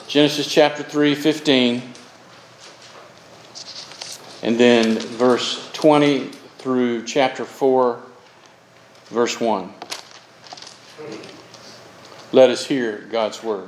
Genesis chapter 3, 15, and then verse 20 through chapter 4, verse 1. Let us hear God's word.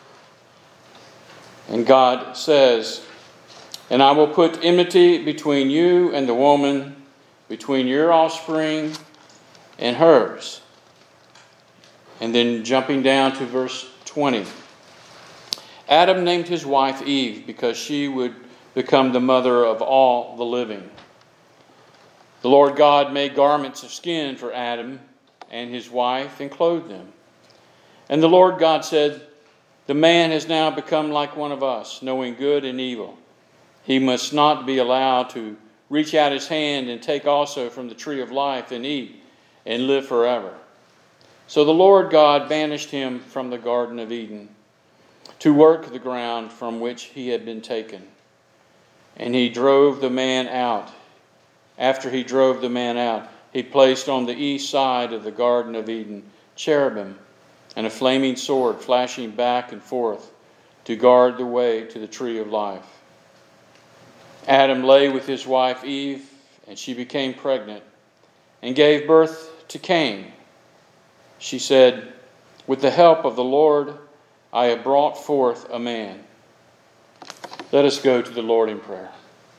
And God says, "And I will put enmity between you and the woman, between your offspring and hers." And then jumping down to verse 20. Adam named his wife Eve because she would become the mother of all the living. The Lord God made garments of skin for Adam and his wife and clothed them. And the Lord God said, "The man has now become like one of us, knowing good and evil. He must not be allowed to reach out his hand and take also from the tree of life and eat and live forever." So the Lord God banished him from the Garden of Eden to work the ground from which he had been taken. And he drove the man out. After he drove the man out, he placed on the east side of the Garden of Eden cherubim and a flaming sword flashing back and forth to guard the way to the tree of life. Adam lay with his wife Eve, and she became pregnant and gave birth to Cain. She said, "With the help of the Lord, I have brought forth a man." Let us go to the Lord in prayer.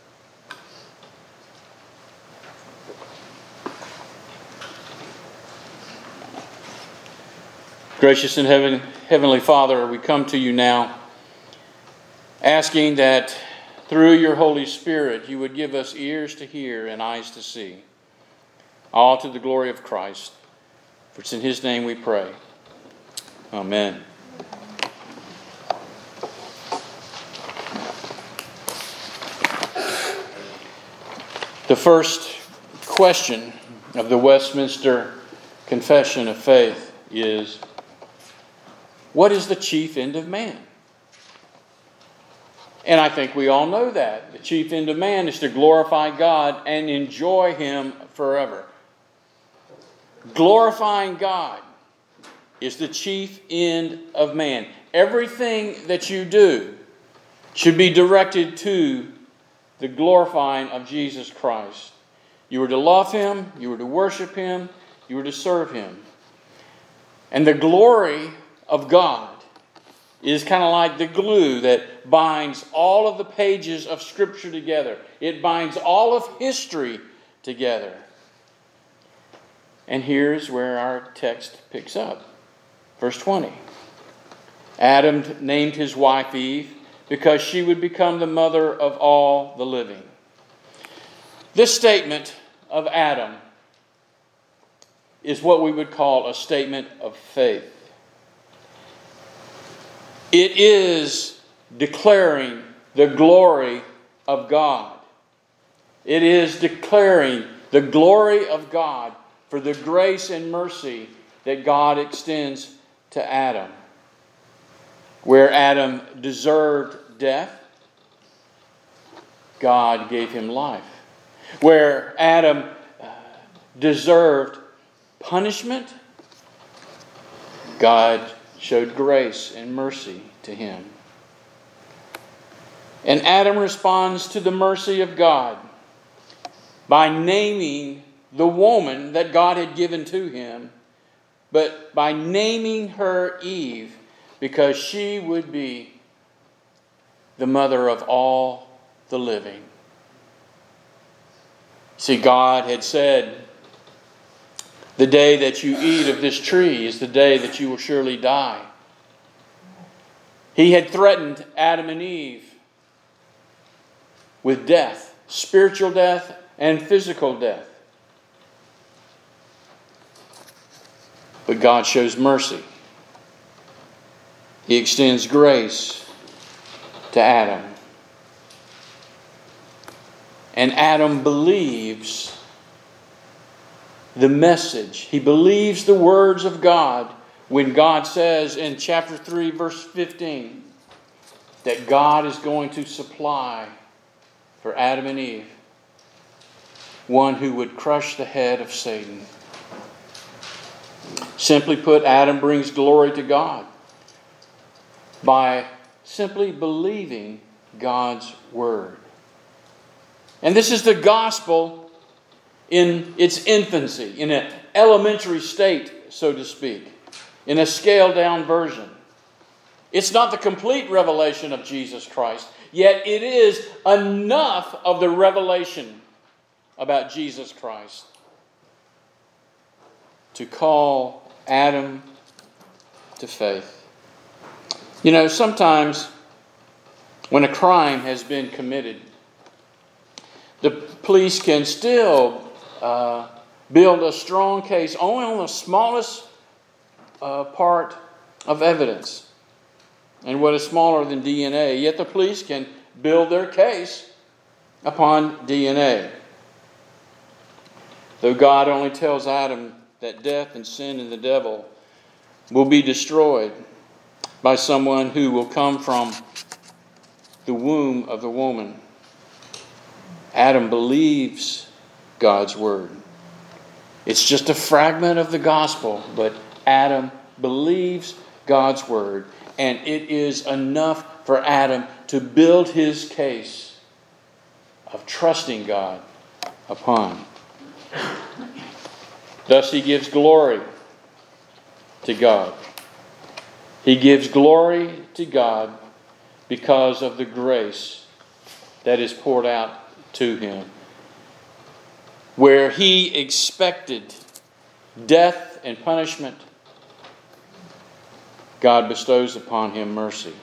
Gracious and Heavenly Father, we come to you now asking that through your Holy Spirit you would give us ears to hear and eyes to see, all to the glory of Christ. For it's in His name we pray. Amen. The first question of the Westminster Confession of Faith is, what is the chief end of man? And I think we all know that. The chief end of man is to glorify God and enjoy Him forever. Glorifying God is the chief end of man. Everything that you do should be directed to the glorifying of Jesus Christ. You were to love Him, you were to worship Him, you were to serve Him. And the glory of God is kind of like the glue that binds all of the pages of Scripture together. It binds all of history together. And here's where our text picks up. Verse 20. Adam named his wife Eve because she would become the mother of all the living. This statement of Adam is what we would call a statement of faith. It is declaring the glory of God. It is declaring the glory of God for the grace and mercy that God extends to Adam. Where Adam deserved death, God gave him life. Where Adam deserved punishment, God showed grace and mercy to him. And Adam responds to the mercy of God by naming the woman that God had given to him, but by naming her Eve, because she would be the mother of all the living. See, God had said, the day that you eat of this tree is the day that you will surely die. He had threatened Adam and Eve with death, spiritual death and physical death. But God shows mercy. He extends grace to Adam. And Adam believes the message. He believes the words of God when God says in chapter 3, verse 15, that God is going to supply for Adam and Eve one who would crush the head of Satan. Simply put, Adam brings glory to God by simply believing God's Word. And this is the gospel in its infancy, in an elementary state, so to speak, in a scaled-down version. It's not the complete revelation of Jesus Christ, yet it is enough of the revelation about Jesus Christ to call Adam to faith. You know, sometimes when a crime has been committed, the police can still build a strong case only on the smallest part of evidence, and what is smaller than DNA. Yet the police can build their case upon DNA. Though God only tells Adam that death and sin and the devil will be destroyed by someone who will come from the womb of the woman, Adam believes God's Word. It's just a fragment of the gospel, but Adam believes God's Word, and it is enough for Adam to build his case of trusting God upon. Thus he gives glory to God. He gives glory to God because of the grace that is poured out to him. Where he expected death and punishment, God bestows upon him mercy.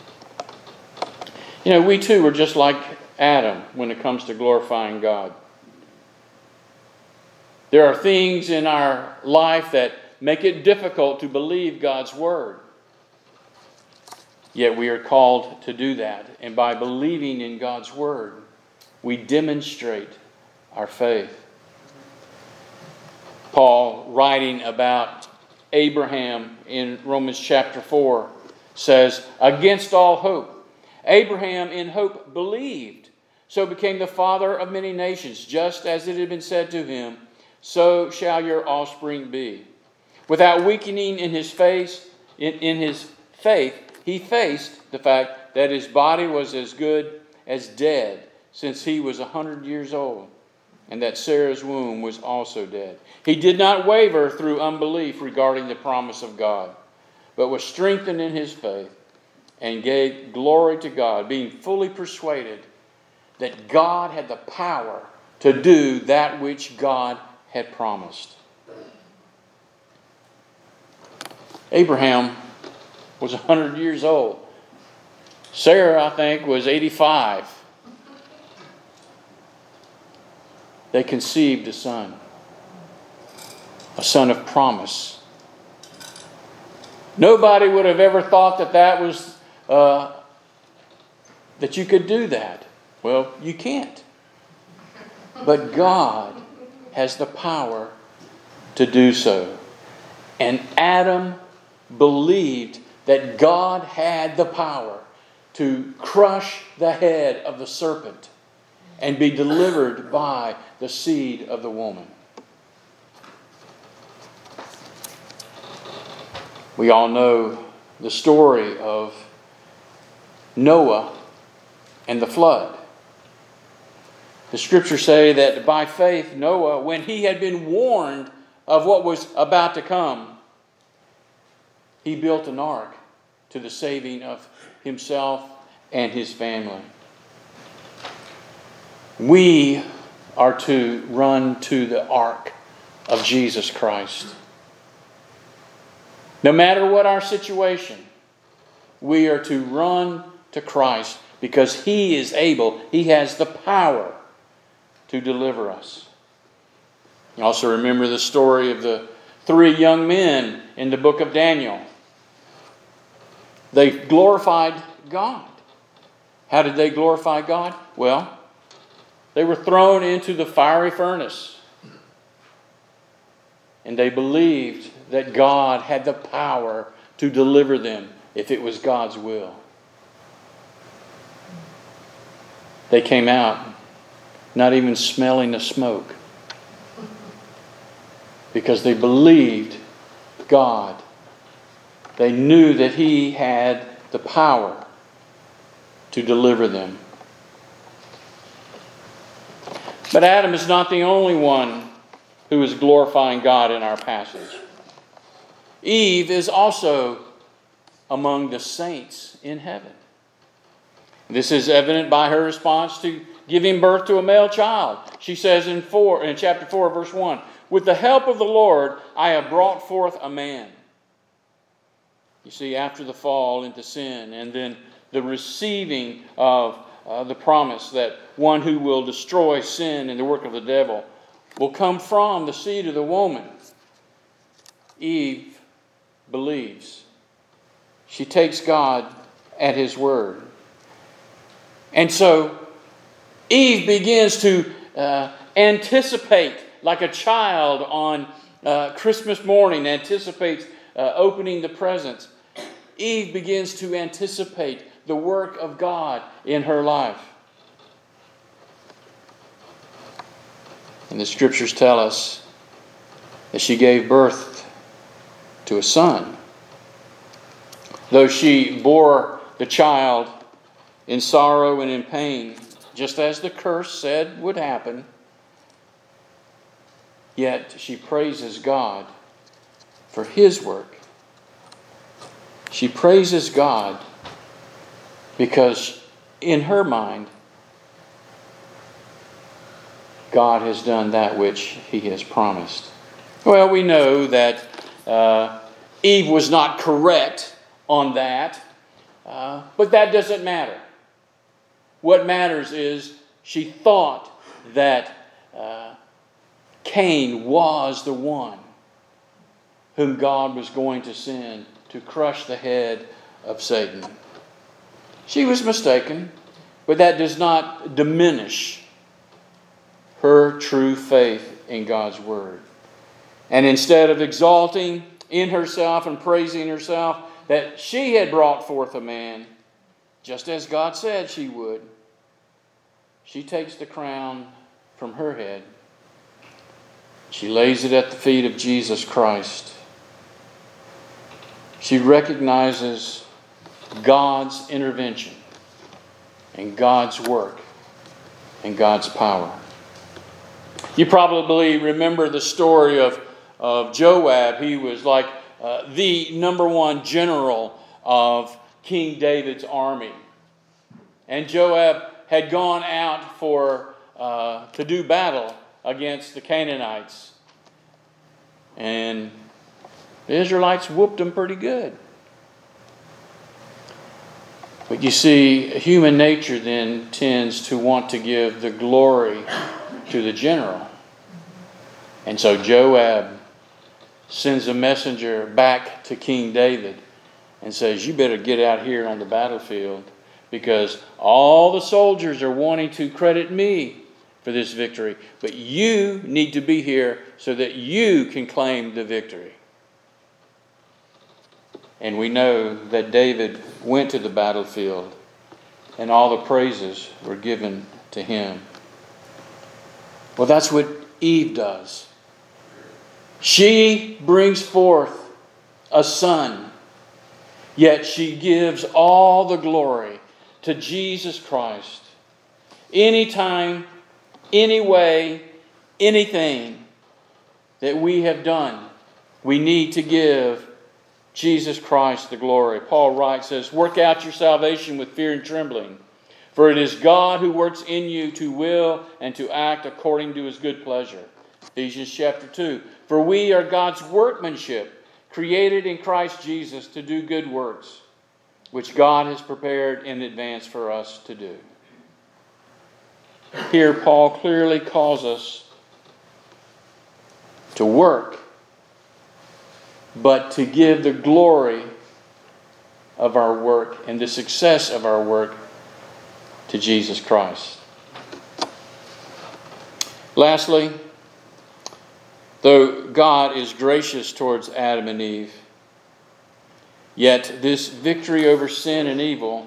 You know, we too are just like Adam when it comes to glorifying God. There are things in our life that make it difficult to believe God's Word. Yet we are called to do that. And by believing in God's Word, we demonstrate our faith. Paul, writing about Abraham in Romans chapter 4, says, "Against all hope, Abraham in hope believed, so became the father of many nations, just as it had been said to him, so shall your offspring be." Without weakening in his faith, he faced the fact that his body was as good as dead since he was 100 years old, and that Sarah's womb was also dead. He did not waver through unbelief regarding the promise of God, but was strengthened in his faith and gave glory to God, being fully persuaded that God had the power to do that which God had promised. Abraham was 100 years old. Sarah, I think, was 85. They conceived a son of promise. Nobody would have ever thought that was that you could do that. Well, you can't. But God has the power to do so. And Adam believed that God had the power to crush the head of the serpent and be delivered by the seed of the woman. We all know the story of Noah and the flood. The scriptures say that by faith Noah, when he had been warned of what was about to come, he built an ark to the saving of himself and his family. We are to run to the ark of Jesus Christ. No matter what our situation, we are to run to Christ because He is able, He has the power to deliver us. You also remember the story of the 3 young men in the book of Daniel. They glorified God. How did they glorify God? Well, they were thrown into the fiery furnace. And they believed that God had the power to deliver them if it was God's will. They came out not even smelling the smoke because they believed God. They knew that He had the power to deliver them. But Adam is not the only one who is glorifying God in our passage. Eve is also among the saints in heaven. This is evident by her response to giving birth to a male child. She says in chapter 4, verse 1, "With the help of the Lord, I have brought forth a man." You see, after the fall into sin and then the receiving of the promise that one who will destroy sin and the work of the devil will come from the seed of the woman, Eve believes. She takes God at His word. And so Eve begins to anticipate, like a child on Christmas morning anticipates opening the presents. Eve begins to anticipate the work of God in her life. And the Scriptures tell us that she gave birth to a son. Though she bore the child in sorrow and in pain, just as the curse said would happen, yet she praises God for His work. She praises God because in her mind, God has done that which He has promised. Well, we know that Eve was not correct on that, but that doesn't matter. What matters is she thought that Cain was the one whom God was going to send to crush the head of Satan. She was mistaken, but that does not diminish her true faith in God's Word. And instead of exalting in herself and praising herself that she had brought forth a man, just as God said she would, she takes the crown from her head. She lays it at the feet of Jesus Christ. She recognizes God's intervention and God's work and God's power. You probably remember the story of Joab. He was like the number one general of King David's army. And Joab had gone out to do battle against the Canaanites. And the Israelites whooped them pretty good. But you see, human nature then tends to want to give the glory to the general. And so Joab sends a messenger back to King David and says, "You better get out here on the battlefield because all the soldiers are wanting to credit me for this victory. But you need to be here so that you can claim the victory." And we know that David went to the battlefield and all the praises were given to him. Well, that's what Eve does. She brings forth a son, yet she gives all the glory to Jesus Christ. Anytime, any way, anything that we have done, we need to give Jesus Christ the glory. Paul writes, says, "Work out your salvation with fear and trembling, for it is God who works in you to will and to act according to His good pleasure." Ephesians chapter 2, "For we are God's workmanship, created in Christ Jesus to do good works, which God has prepared in advance for us to do." Here Paul clearly calls us to work, but to give the glory of our work and the success of our work to Jesus Christ. Lastly, though God is gracious towards Adam and Eve, yet this victory over sin and evil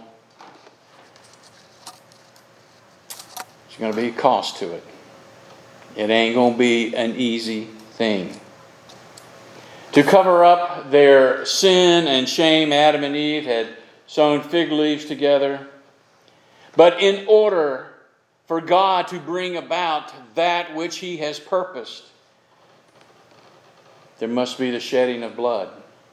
is going to be a cost to it. It ain't going to be an easy thing. To cover up their sin and shame, Adam and Eve had sewn fig leaves together But in order for God to bring about that which He has purposed, there must be the shedding of blood.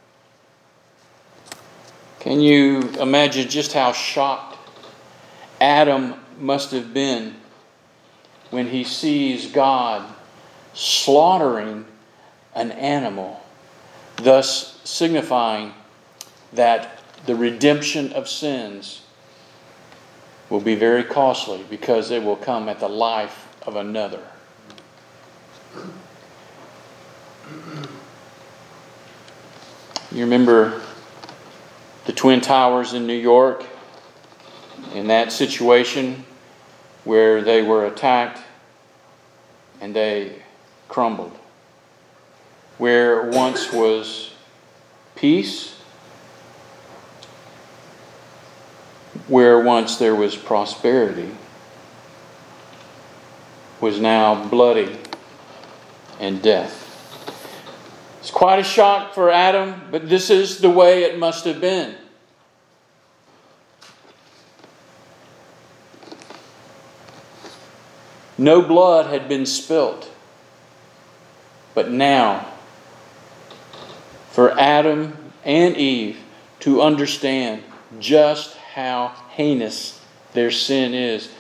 Can you imagine just how shocked Adam must have been when he sees God slaughtering an animal, thus signifying that the redemption of sins will be very costly because it will come at the life of another. You remember the Twin Towers in New York, in that situation where they were attacked and they crumbled. Where once was peace, where once there was prosperity, was now bloody and death. It's quite a shock for Adam, but this is the way it must have been. No blood had been spilt, but now, for Adam and Eve to understand just how heinous their sin is,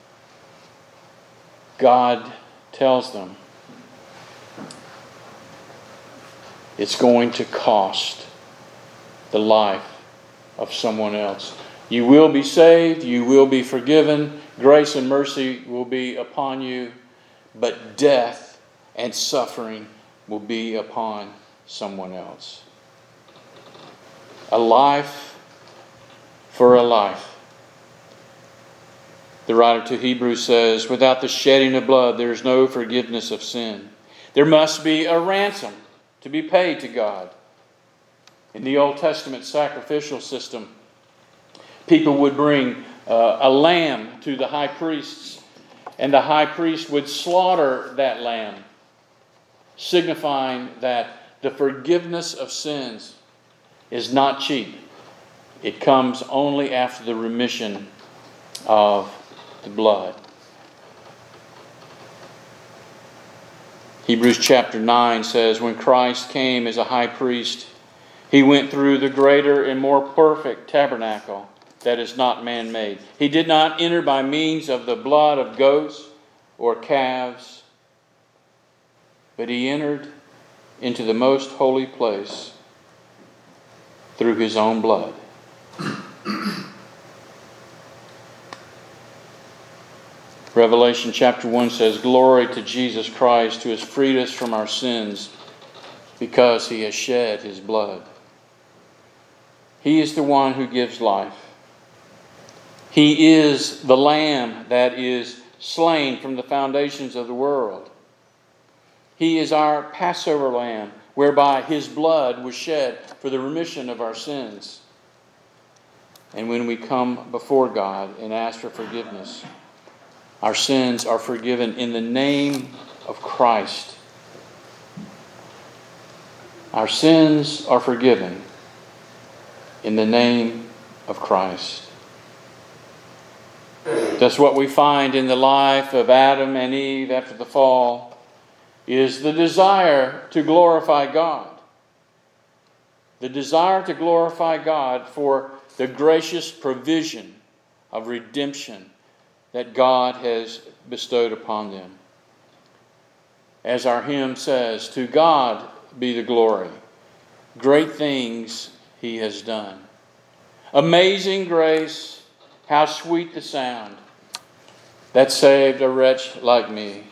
God tells them it's going to cost the life of someone else. You will be saved, you will be forgiven, grace and mercy will be upon you, but death and suffering will be upon someone else. A life for a life. The writer to Hebrews says, without the shedding of blood, there is no forgiveness of sin. There must be a ransom to be paid to God. In the Old Testament sacrificial system, people would bring a lamb to the high priests, and the high priest would slaughter that lamb, signifying that the forgiveness of sins is not cheap. It comes only after the remission of the blood. Hebrews chapter 9 says, when Christ came as a high priest, He went through the greater and more perfect tabernacle that is not man-made. He did not enter by means of the blood of goats or calves, but He entered into the most holy place through His own blood. Revelation chapter 1 says, glory to Jesus Christ, who has freed us from our sins because He has shed His blood. He is the one who gives life. He is the Lamb that is slain from the foundations of the world. He is our Passover Lamb, whereby His blood was shed for the remission of our sins. And when we come before God and ask for forgiveness, our sins are forgiven in the name of Christ. Our sins are forgiven in the name of Christ. That's what we find in the life of Adam and Eve after the fall, is the desire to glorify God. The desire to glorify God for the gracious provision of redemption that God has bestowed upon them. As our hymn says, to God be the glory. Great things He has done. Amazing grace, how sweet the sound that saved a wretch like me.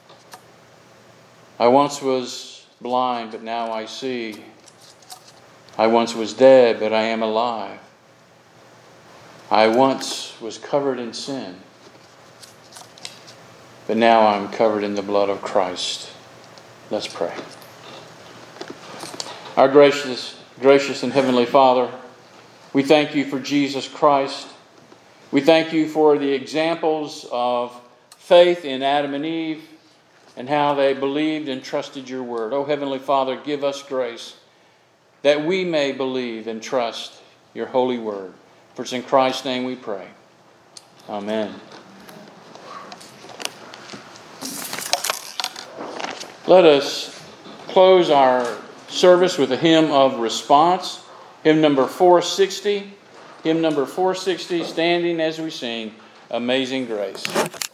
I once was blind, but now I see. I once was dead, but I am alive. I once was covered in sin, but now I'm covered in the blood of Christ. Let's pray. Our gracious and heavenly Father, we thank You for Jesus Christ. We thank You for the examples of faith in Adam and Eve and how they believed and trusted Your word. Oh, Heavenly Father, give us grace that we may believe and trust Your holy word. For it's in Christ's name we pray. Amen. Let us close our service with a hymn of response. Hymn number 460. Hymn number 460, standing as we sing, Amazing Grace.